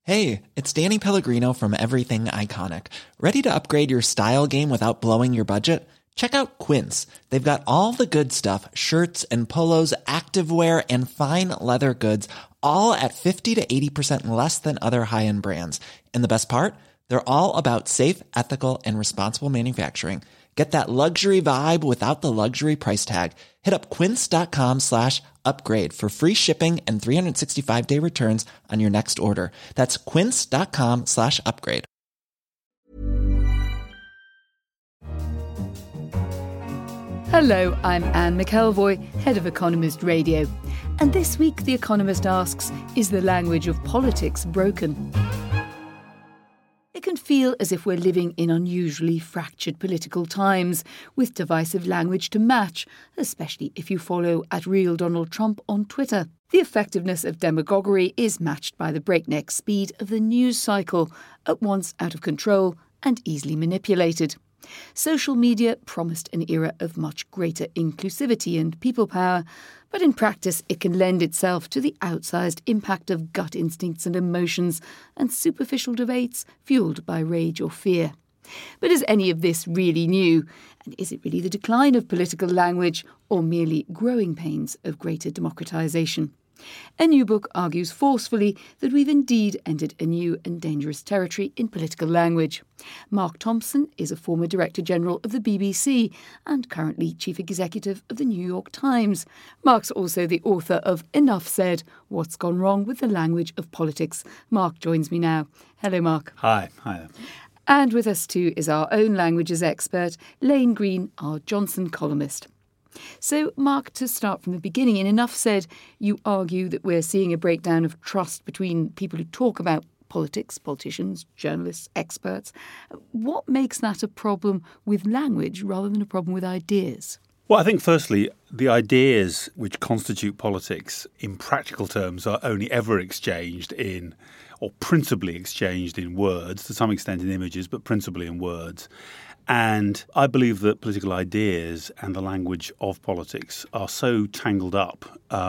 Hey, it's Danny Pellegrino from Everything Iconic. Ready to upgrade your style game without blowing your budget? Check out Quince. They've got all the good stuff, shirts and polos, activewear, and fine leather goods, all at 50 to 80% less than other high-end brands. And the best part? They're all about safe, ethical, and responsible manufacturing. Get that luxury vibe without the luxury price tag. Hit up quince.com/upgrade for free shipping and 365-day returns on your next order. That's quince.com/upgrade. Hello, I'm Anne McElvoy, head of Economist Radio. And this week, The Economist asks, is the language of politics broken? It can feel as if we're living in unusually fractured political times, with divisive language to match, especially if you follow @RealDonaldTrump on Twitter. The effectiveness of demagoguery is matched by the breakneck speed of the news cycle, at once out of control and easily manipulated. Social media promised an era of much greater inclusivity and people power, but in practice it can lend itself to the outsized impact of gut instincts and emotions and superficial debates fuelled by rage or fear. But is any of this really new? And is it really the decline of political language or merely growing pains of greater democratisation? A new book argues forcefully that we've indeed entered a new and dangerous territory in political language. Mark Thompson is a former Director General of the BBC and currently Chief Executive of the New York Times. Mark's also the author of Enough Said, What's Gone Wrong with the Language of Politics. Mark joins me now. Hello, Mark. Hi. Hi. And with us too is our own languages expert, Lane Green, our Johnson columnist. So, Mark, to start from the beginning, in Enough Said, you argue that we're seeing a breakdown of trust between people who talk about politics, politicians, journalists, experts. What makes that a problem with language rather than a problem with ideas? Well, I think firstly, the ideas which constitute politics in practical terms are only ever exchanged in, or principally exchanged in words, to some extent in images, but principally in words. And I believe that political ideas and the language of politics are so tangled up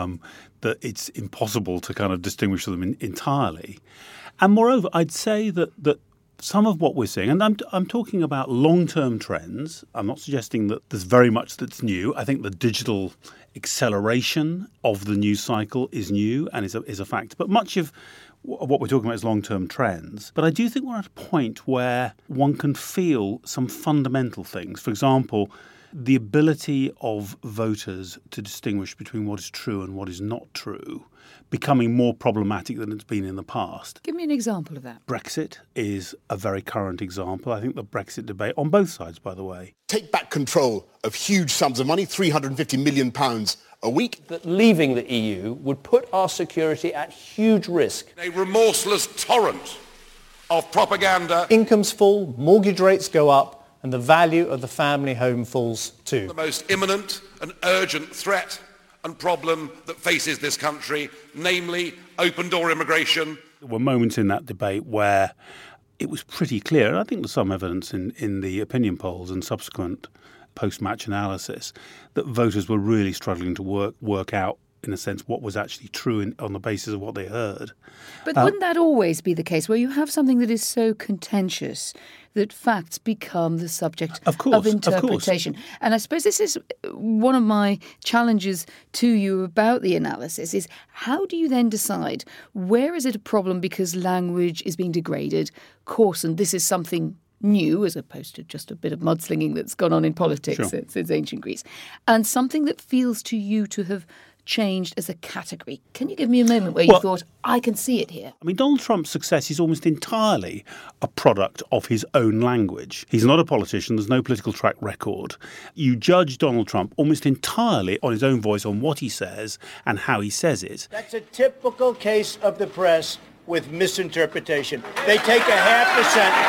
that it's impossible to kind of distinguish them entirely. And moreover, I'd say that some of what we're seeing, and I'm talking about long-term trends. I'm not suggesting that there's very much that's new. I think the digital acceleration of the news cycle is new and is a fact. But much of what we're talking about is long-term trends. But I do think we're at a point where one can feel some fundamental things. For example, the ability of voters to distinguish between what is true and what is not true becoming more problematic than it's been in the past. Give me an example of that. Brexit is a very current example. I think the Brexit debate, on both sides, by the way. Take back control of huge sums of money, £350 million a week. That leaving the EU would put our security at huge risk. A remorseless torrent of propaganda. Incomes fall, mortgage rates go up, and the value of the family home falls too. The most imminent and urgent threat and problem that faces this country, namely open-door immigration. There were moments in that debate where it was pretty clear, and I think there's some evidence in the opinion polls and subsequent post-match analysis, that voters were really struggling to work out, in a sense, what was actually true on the basis of what they heard. But wouldn't that always be the case, where you have something that is so contentious that facts become the subject of interpretation? And I suppose this is one of my challenges to you about the analysis, is how do you then decide where is it a problem because language is being degraded, coarsened, this is something new as opposed to just a bit of mudslinging that's gone on in politics since ancient Greece, and something that feels to you to have changed as a category. Can you give me a moment where you thought, I can see it here? I mean, Donald Trump's success is almost entirely a product of his own language. He's not a politician. There's no political track record. You judge Donald Trump almost entirely on his own voice, on what he says and how he says it. That's a typical case of the press with misinterpretation. They take a half a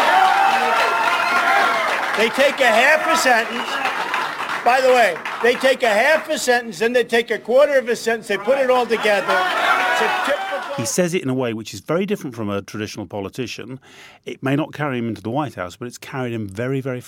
sentence. They take a half a sentence. By the way, they take a half a sentence, then they take a quarter of a sentence, they put it all together. It's a typical... He says it in a way which is very different from a traditional politician. It may not carry him into the White House, but it's carried him very, very far.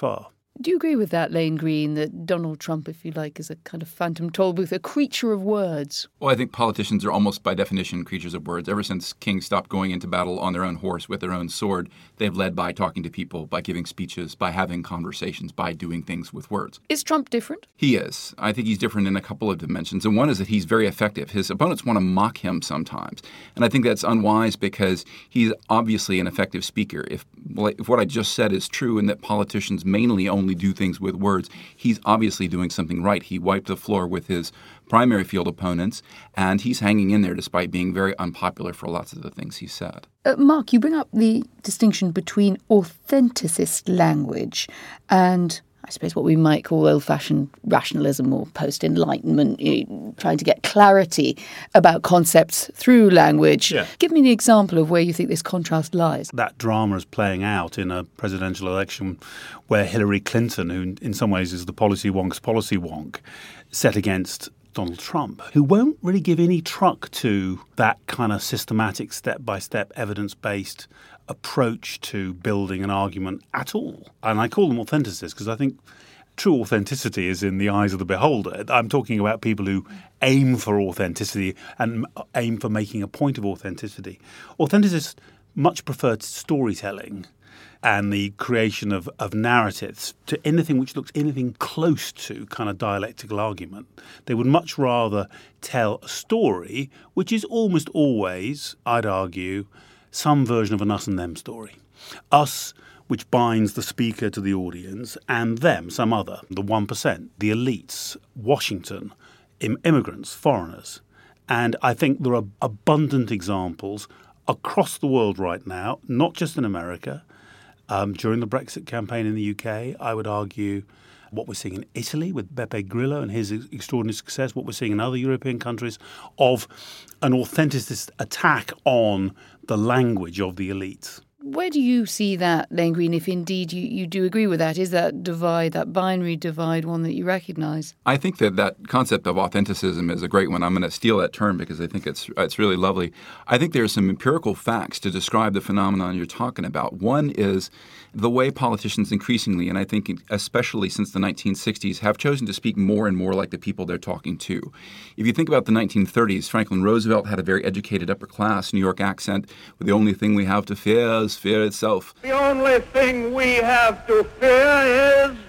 Do you agree with that, Lane Green, that Donald Trump, if you like, is a kind of phantom toll booth, a creature of words? Well, I think politicians are almost by definition creatures of words. Ever since kings stopped going into battle on their own horse with their own sword, they've led by talking to people, by giving speeches, by having conversations, by doing things with words. Is Trump different? He is. I think he's different in a couple of dimensions. And one is that he's very effective. His opponents want to mock him sometimes. And I think that's unwise because he's obviously an effective speaker. If what I just said is true and that politicians mainly only do things with words, he's obviously doing something right. He wiped the floor with his primary field opponents, and he's hanging in there despite being very unpopular for lots of the things he said. Mark, you bring up the distinction between authenticist language and, I suppose, what we might call old-fashioned rationalism or post-enlightenment, trying to get clarity about concepts through language. Yeah. Give me an example of where you think this contrast lies. That drama is playing out in a presidential election where Hillary Clinton, who in some ways is the policy wonk's policy wonk, set against Donald Trump, who won't really give any truck to that kind of systematic, step-by-step, evidence-based approach to building an argument at all. And I call them authenticists because I think true authenticity is in the eyes of the beholder. I'm talking about people who aim for authenticity and aim for making a point of authenticity. Authenticists much prefer storytelling and the creation of narratives to anything which looks anything close to kind of dialectical argument. They would much rather tell a story, which is almost always, I'd argue, some version of an us and them story. Us, which binds the speaker to the audience, and them, some other, the 1%, the elites, Washington, immigrants, foreigners. And I think there are abundant examples across the world right now, not just in America. During the Brexit campaign in the UK, I would argue what we're seeing in Italy with Beppe Grillo and his extraordinary success, what we're seeing in other European countries of an authenticist attack on the language of the elites. Where do you see that, Lane Green, if indeed you do agree with that? Is that divide, that binary divide, one that you recognise? I think that concept of authenticism is a great one. I'm going to steal that term because I think it's really lovely. I think there are some empirical facts to describe the phenomenon you're talking about. One is the way politicians increasingly, and I think especially since the 1960s, have chosen to speak more and more like the people they're talking to. If you think about the 1930s, Franklin Roosevelt had a very educated upper-class New York accent with the only thing we have to fear is fear itself. The only thing we have to fear is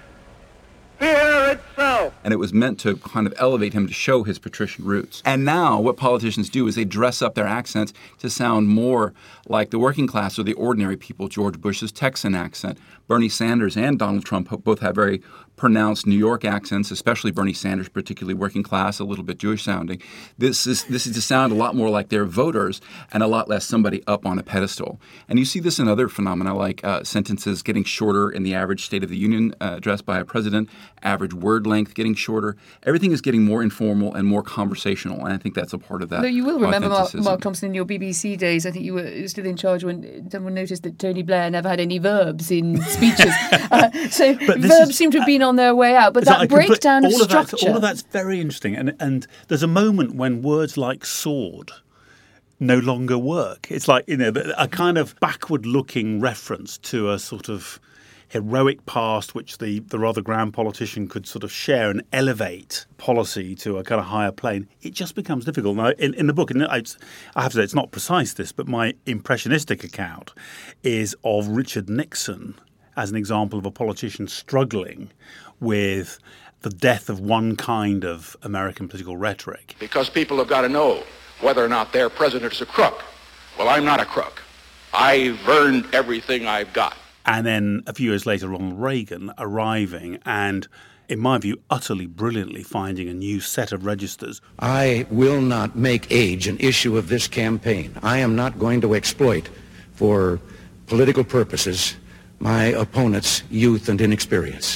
fear itself. And it was meant to kind of elevate him to show his patrician roots. And now what politicians do is they dress up their accents to sound more like the working class or the ordinary people. George Bush's Texan accent. Bernie Sanders and Donald Trump both have very pronounced New York accents, especially Bernie Sanders, particularly working class, a little bit Jewish sounding. This is to sound a lot more like their voters and a lot less somebody up on a pedestal. And you see this in other phenomena like sentences getting shorter in the average State of the Union address by a president, average word length getting shorter. Everything is getting more informal and more conversational, and I think that's a part of that. Though you will remember, Mark Thompson, in your BBC days, I think you were still in charge when someone noticed that Tony Blair never had any verbs in speeches. So verbs seem to have been on their way out, but that breakdown of structure. All of that's very interesting. And there's a moment when words like sword no longer work. It's like, a kind of backward-looking reference to a sort of heroic past which the rather grand politician could sort of share and elevate policy to a kind of higher plane. It just becomes difficult. Now, in the book, and I have to say it's not precise this, but my impressionistic account is of Richard Nixon as an example of a politician struggling with the death of one kind of American political rhetoric. Because people have got to know whether or not their president is a crook. Well, I'm not a crook. I've earned everything I've got. And then a few years later, Ronald Reagan arriving and, in my view, utterly brilliantly finding a new set of registers. I will not make age an issue of this campaign. I am not going to exploit for political purposes my opponent's youth and inexperience.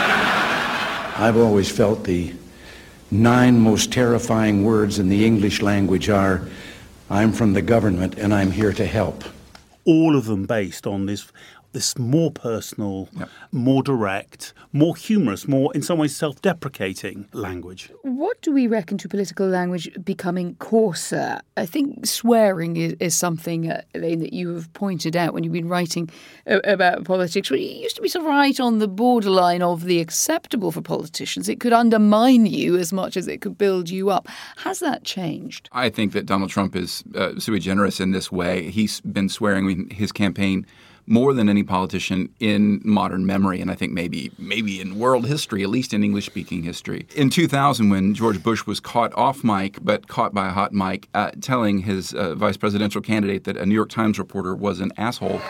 I've always felt the 9 most terrifying words in the English language are, I'm from the government and I'm here to help. All of them based on this this more personal, more direct, more humorous, more, in some ways, self-deprecating language. What do we reckon to political language becoming coarser? I think swearing is something, Elaine, that you have pointed out when you've been writing about politics. It used to be sort of right on the borderline of the acceptable for politicians. It could undermine you as much as it could build you up. Has that changed? I think that Donald Trump is sui generis in this way. He's been swearing in his campaign more than any politician in modern memory, and I think maybe in world history, at least in English-speaking history. In 2000, when George Bush was caught off mic, but caught by a hot mic, telling his vice presidential candidate that a New York Times reporter was an asshole.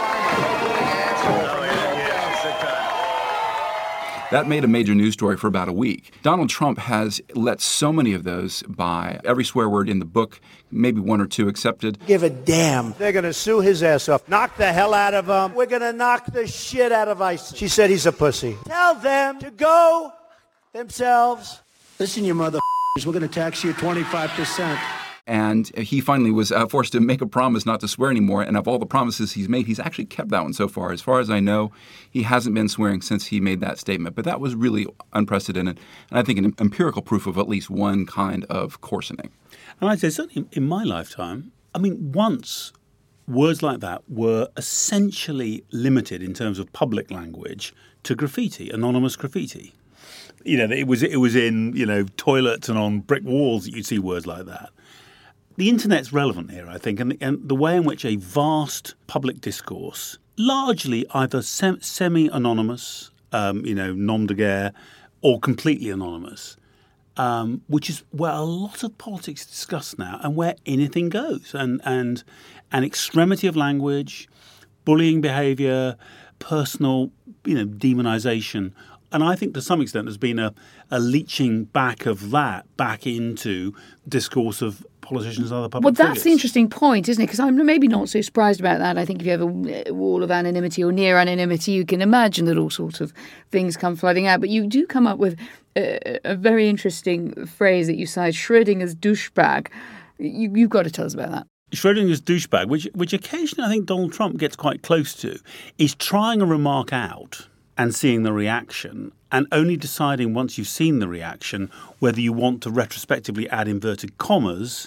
That made a major news story for about a week. Donald Trump has let so many of those by. Every swear word in the book, maybe one or two accepted. Give a damn. They're going to sue his ass off. Knock the hell out of him. We're going to knock the shit out of ISIS. She said he's a pussy. Tell them to go themselves. Listen, you motherfuckers, we're going to tax you 25%. And he finally was forced to make a promise not to swear anymore. And of all the promises he's made, he's actually kept that one so far. As far as I know, he hasn't been swearing since he made that statement. But that was really unprecedented. And I think an empirical proof of at least one kind of coarsening. And I'd say certainly in my lifetime, I mean, once words like that were essentially limited in terms of public language to graffiti, anonymous graffiti. You know, it was in, you know, toilets and on brick walls that you'd see words like that. The internet's relevant here, I think, and the way in which a vast public discourse, largely either semi-anonymous, nom de guerre, or completely anonymous, which is where a lot of politics is discussed now and where anything goes. And an extremity of language, bullying behaviour, personal, demonisation. And I think to some extent there's been a leaching back of that back into discourse of politicians and other public figures. Well, that's the interesting point, isn't it? Because I'm maybe not so surprised about that. I think if you have a wall of anonymity or near anonymity, you can imagine that all sorts of things come flooding out. But you do come up with a very interesting phrase that you cite, Schrödinger's douchebag. You've got to tell us about that. Schrödinger's douchebag, which occasionally I think Donald Trump gets quite close to, is trying a remark out and seeing the reaction, and only deciding once you've seen the reaction whether you want to retrospectively add inverted commas,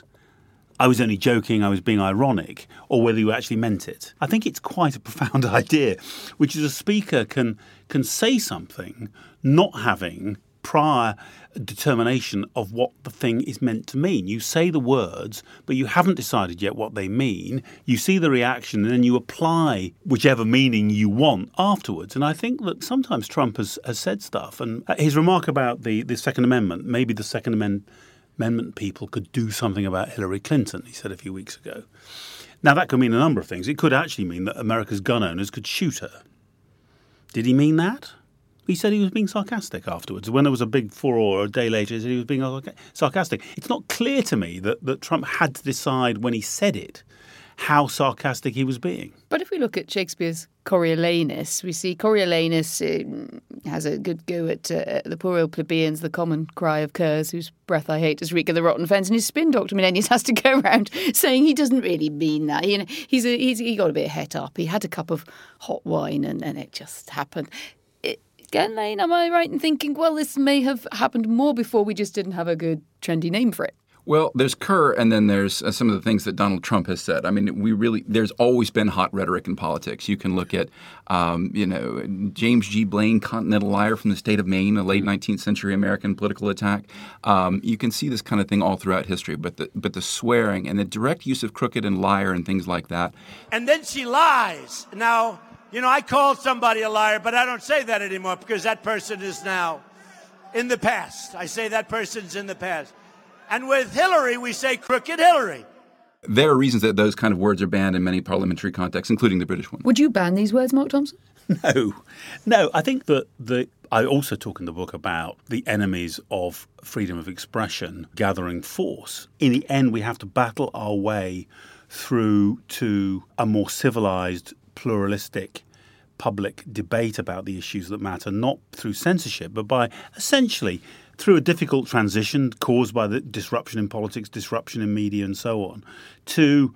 I was only joking, I was being ironic, or whether you actually meant it. I think it's quite a profound idea, which is a speaker can say something not having prior determination of what the thing is meant to mean. You say the words, but you haven't decided yet what they mean. You see the reaction, and then you apply whichever meaning you want afterwards. And I think that sometimes Trump has said stuff. And his remark about the Second Amendment, maybe the Second Amendment people could do something about Hillary Clinton, he said a few weeks ago. Now, that could mean a number of things. It could actually mean that America's gun owners could shoot her. Did he mean that? He said he was being sarcastic afterwards. When there was a big furore a day later, he said he was being sarcastic. It's not clear to me that Trump had to decide when he said it how sarcastic he was being. But if we look at Shakespeare's Coriolanus, we see Coriolanus has a good go at the poor old plebeians, the common cry of curs, whose breath I hate does reek of the rotten fence. And his spin doctor, Menenius, has to go around saying he doesn't really mean that. He got a bit het up. He had a cup of hot wine and it just happened. Again, Lane, am I right in thinking, well, this may have happened more before, we just didn't have a good trendy name for it? Well, there's Kerr, and then there's some of the things that Donald Trump has said. I mean, there's always been hot rhetoric in politics. You can look at, James G. Blaine, Continental Liar from the state of Maine, a late 19th century American political attack. You can see this kind of thing all throughout history, but the swearing and the direct use of crooked and liar and things like that. And then she lies. Now, I called somebody a liar, but I don't say that anymore because that person is now in the past. I say that person's in the past. And with Hillary, we say crooked Hillary. There are reasons that those kind of words are banned in many parliamentary contexts, including the British one. Would you ban these words, Mark Thompson? No. I think that I also talk in the book about the enemies of freedom of expression gathering force. In the end, we have to battle our way through to a more civilized, pluralistic public debate about the issues that matter, not through censorship, but by essentially through a difficult transition caused by the disruption in politics, disruption in media and so on, to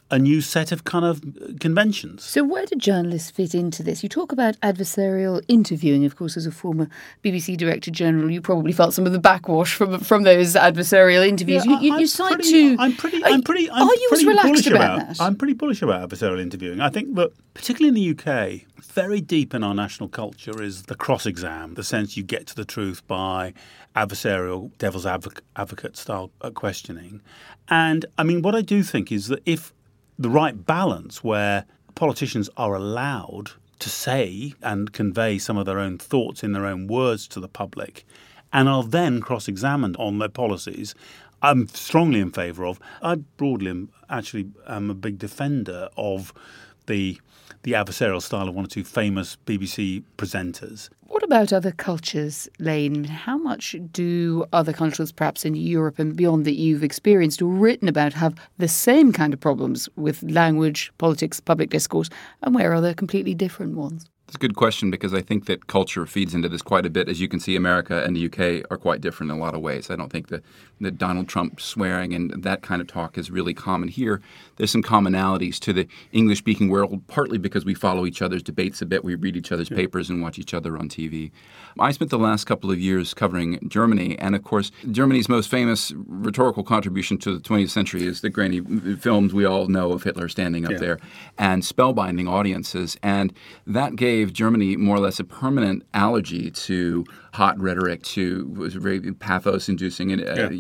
a new set of kind of conventions. So where do journalists fit into this? You talk about adversarial interviewing. Of course, as a former BBC Director General, you probably felt some of the backwash from those adversarial interviews. Yeah, you cite to... I'm pretty bullish about that? I'm pretty bullish about adversarial interviewing. I think that, particularly in the UK, very deep in our national culture is the cross-exam, the sense you get to the truth by adversarial, devil's advocate style questioning. And, I mean, what I do think is that if the right balance where politicians are allowed to say and convey some of their own thoughts in their own words to the public and are then cross-examined on their policies, I'm strongly in favour of. I broadly am a big defender of the adversarial style of one or two famous BBC presenters. What about other cultures, Lane? How much do other cultures, perhaps in Europe and beyond, that you've experienced or written about, have the same kind of problems with language, politics, public discourse, and where are there completely different ones? It's a good question because I think that culture feeds into this quite a bit. As you can see, America and the UK are quite different in a lot of ways. I don't think that Donald Trump swearing and that kind of talk is really common here. There's some commonalities to the English-speaking world, partly because we follow each other's debates a bit. We read each other's papers and watch each other on TV. I spent the last couple of years covering Germany, and of course, Germany's most famous rhetorical contribution to the 20th century is the grainy films we all know of Hitler standing up there and spellbinding audiences. And that gave Germany more or less a permanent allergy to hot rhetoric, to was very pathos-inducing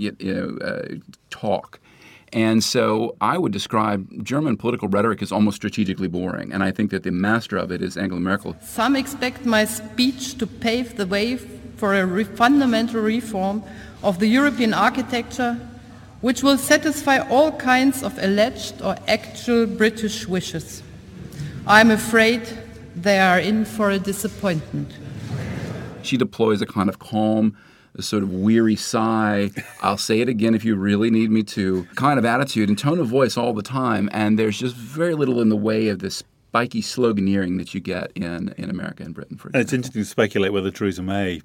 talk. And so I would describe German political rhetoric as almost strategically boring. And I think that the master of it is Angela Merkel. Some expect my speech to pave the way for a fundamental reform of the European architecture, which will satisfy all kinds of alleged or actual British wishes. I'm afraid they are in for a disappointment. She deploys a kind of calm, a sort of weary sigh, I'll say it again if you really need me to, kind of attitude and tone of voice all the time. And there's just very little in the way of this spiky sloganeering that you get in America and Britain, for example. And it's interesting to speculate whether Theresa May,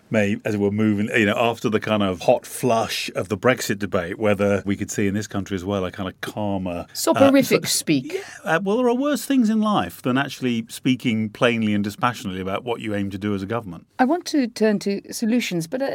as it were, moving, after the kind of hot flush of the Brexit debate, whether we could see in this country as well a kind of calmer... Soporific speak. Yeah, well, there are worse things in life than actually speaking plainly and dispassionately about what you aim to do as a government. I want to turn to solutions, but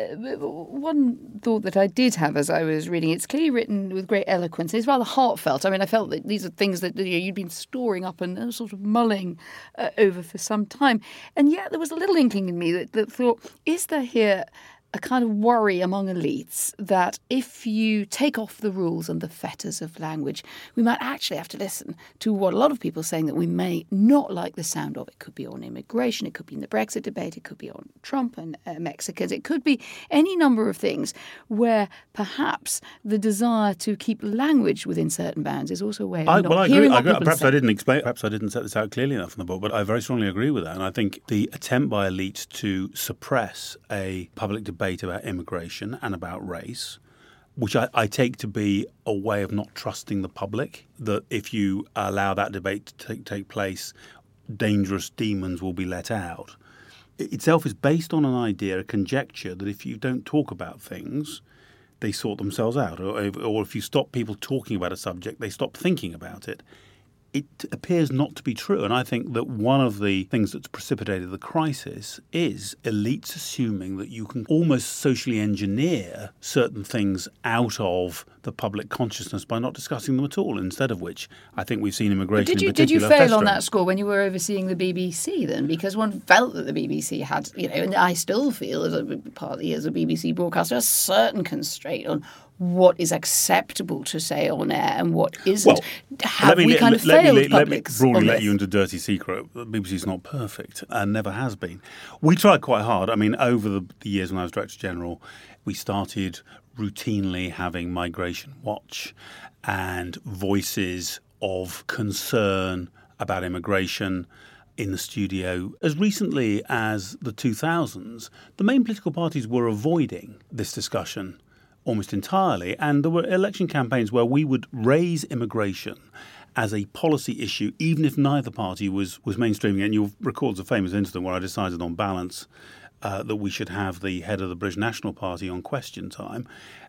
one thought that I did have as I was reading, it's clearly written with great eloquence. It's rather heartfelt. I mean, I felt that these are things that you'd been storing up and sort of mulling over for some time. And yet there was a little inkling in me that thought, is there here a kind of worry among elites that if you take off the rules and the fetters of language, we might actually have to listen to what a lot of people are saying that we may not like the sound of. It could be on immigration, it could be in the Brexit debate, it could be on Trump and Mexicans, it could be any number of things where perhaps the desire to keep language within certain bounds is also a way of not hearing what people perhaps say. Perhaps I didn't set this out clearly enough in the book, but I very strongly agree with that. And I think the attempt by elites to suppress a public debate about immigration and about race, which I take to be a way of not trusting the public, that if you allow that debate to take place, dangerous demons will be let out. It itself is based on an idea, a conjecture, that if you don't talk about things, they sort themselves out. Or if you stop people talking about a subject, they stop thinking about it. It appears not to be true. And I think that one of the things that's precipitated the crisis is elites assuming that you can almost socially engineer certain things out of the public consciousness by not discussing them at all, instead of which I think we've seen immigration in particular Did you fail festering. on that score when you were overseeing the BBC then? Because one felt that the BBC had, and I still feel, partly as a BBC broadcaster, a certain constraint on what is acceptable to say on air and what isn't. Have we kind of failed publics? Let me broadly let you into a dirty secret. The BBC's not perfect and never has been. We tried quite hard. I mean, over the years when I was Director General, we started routinely having Migration Watch and voices of concern about immigration in the studio. As recently as the 2000s, the main political parties were avoiding this discussion almost entirely, and there were election campaigns where we would raise immigration as a policy issue, even if neither party was mainstreaming. And you'll recall the famous incident where I decided on balance that we should have the head of the British National Party on Question Time.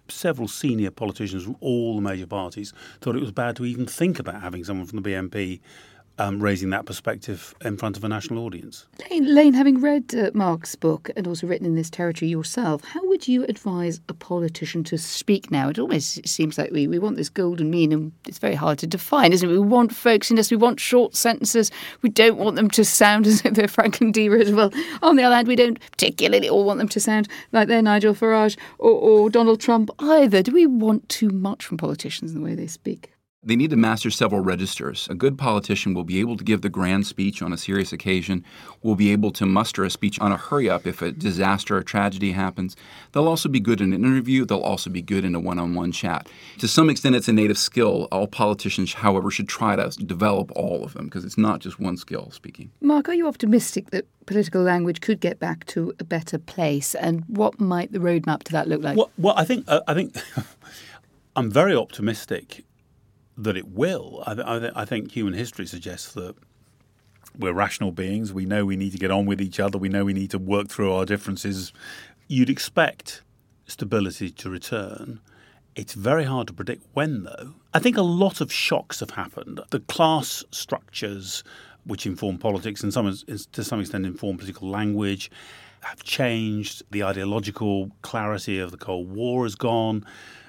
several senior politicians from all the major parties thought it was bad to even think about having someone from the BNP raising that perspective in front of a national audience. Lane, having read Mark's book and also written in this territory yourself, how would you advise a politician to speak now? It almost seems like we want this golden mean, and it's very hard to define, isn't it? We want folksiness, we want short sentences, we don't want them to sound as if they're Franklin D. Roosevelt. On the other hand, we don't particularly all want them to sound like they're Nigel Farage or Donald Trump either. Do we want too much from politicians in the way they speak? They need to master several registers. A good politician will be able to give the grand speech on a serious occasion, will be able to muster a speech on a hurry-up if a disaster or tragedy happens. They'll also be good in an interview. They'll also be good in a one-on-one chat. To some extent, it's a native skill. All politicians, however, should try to develop all of them because it's not just one skill, speaking. Mark, are you optimistic that political language could get back to a better place? And what might the roadmap to that look like? Well, I think I'm very optimistic that it will. I think human history suggests that we're rational beings. We know we need to get on with each other. We know we need to work through our differences. You'd expect stability to return. It's very hard to predict when, though. I think a lot of shocks have happened. The class structures which inform politics and to some extent inform political language have changed. The ideological clarity of the Cold War has gone.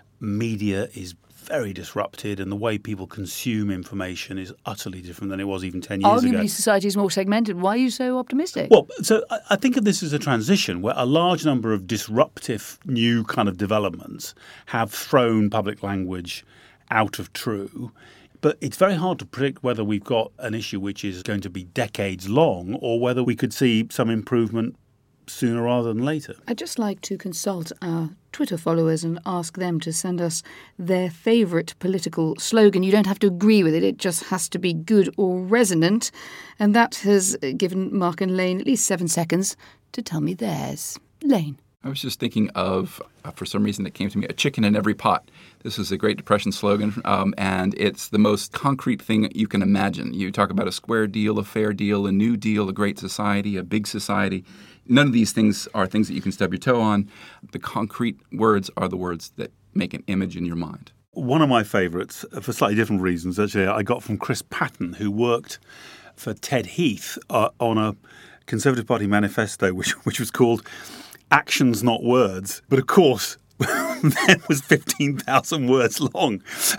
Media is very disrupted, and the way people consume information is utterly different than it was even 10 years ago. Arguably, society is more segmented. Why are you so optimistic? Well, so I think of this as a transition where a large number of disruptive new kind of developments have thrown public language out of true. But it's very hard to predict whether we've got an issue which is going to be decades long or whether we could see some improvement sooner rather than later. I'd just like to consult our Twitter followers and ask them to send us their favourite political slogan. You don't have to agree with it. It just has to be good or resonant. And that has given Mark and Lane at least 7 seconds to tell me theirs. Lane. I was just thinking of, for some reason it came to me, a chicken in every pot. This is a Great Depression slogan, and it's the most concrete thing you can imagine. You talk about a square deal, a fair deal, a new deal, a great society, a big society. None of these things are things that you can stub your toe on. The concrete words are the words that make an image in your mind. One of my favourites, for slightly different reasons, actually, I got from Chris Patton, who worked for Ted Heath on a Conservative Party manifesto, which was called Actions Not Words. But of course, that was 15,000 words long.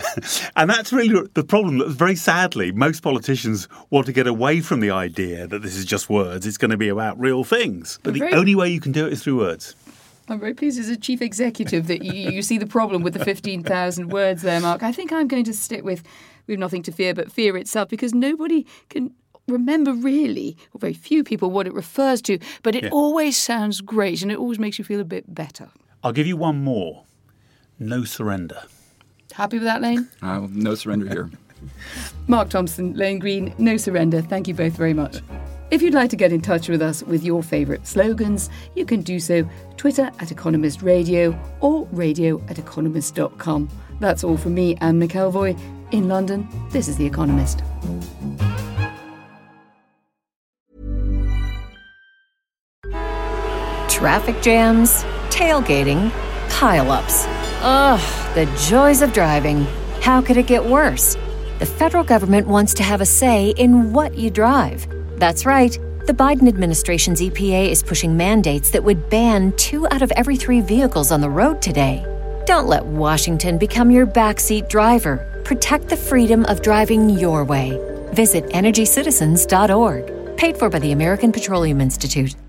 And that's really the problem. That very sadly, most politicians want to get away from the idea that this is just words. It's going to be about real things. But the only way you can do it is through words. I'm very pleased as a chief executive that you see the problem with the 15,000 words there, Mark. I think I'm going to stick with we've nothing to fear but fear itself, because nobody can remember really, or very few people, what it refers to, but it always sounds great and it always makes you feel a bit better. I'll give you one more. No surrender. Happy with that, Lane? No surrender here. Mark Thompson, Lane Green, no surrender. Thank you both very much. If you'd like to get in touch with us with your favourite slogans, you can do so Twitter @Economist Radio or radio@economist.com. That's all from me, Anne McElvoy. In London, this is The Economist. Traffic jams, tailgating, pile-ups. Ugh, the joys of driving. How could it get worse? The federal government wants to have a say in what you drive. That's right. The Biden administration's EPA is pushing mandates that would ban 2 out of every 3 vehicles on the road today. Don't let Washington become your backseat driver. Protect the freedom of driving your way. Visit EnergyCitizens.org. Paid for by the American Petroleum Institute.